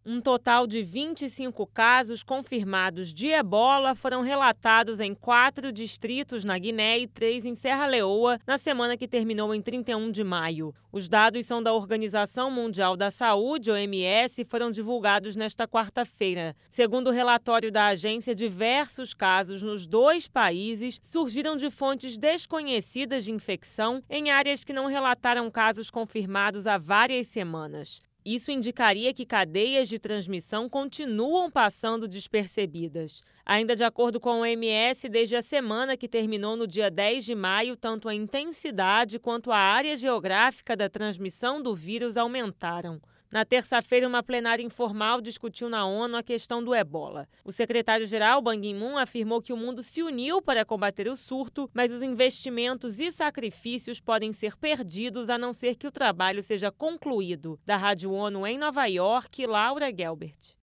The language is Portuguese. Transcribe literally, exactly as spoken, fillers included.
Um total de vinte e cinco casos confirmados de ebola foram relatados em quatro distritos na Guiné e três em Serra Leoa na semana que terminou em trinta e um de maio. Os dados são da Organização Mundial da Saúde, O M S, e foram divulgados nesta quarta-feira. Segundo o relatório da agência, diversos casos nos dois países surgiram de fontes desconhecidas de infecção em áreas que não relataram casos confirmados há várias semanas. Isso indicaria que cadeias de transmissão continuam passando despercebidas. Ainda de acordo com o O M S, desde a semana que terminou no dia dez de maio, tanto a intensidade quanto a área geográfica da transmissão do vírus aumentaram. Na terça-feira, uma plenária informal discutiu na ONU a questão do ebola. O secretário-geral, Ban Ki-moon, afirmou que o mundo se uniu para combater o surto, mas os investimentos e sacrifícios podem ser perdidos a não ser que o trabalho seja concluído. Da Rádio ONU em Nova York, Laura Gelbert.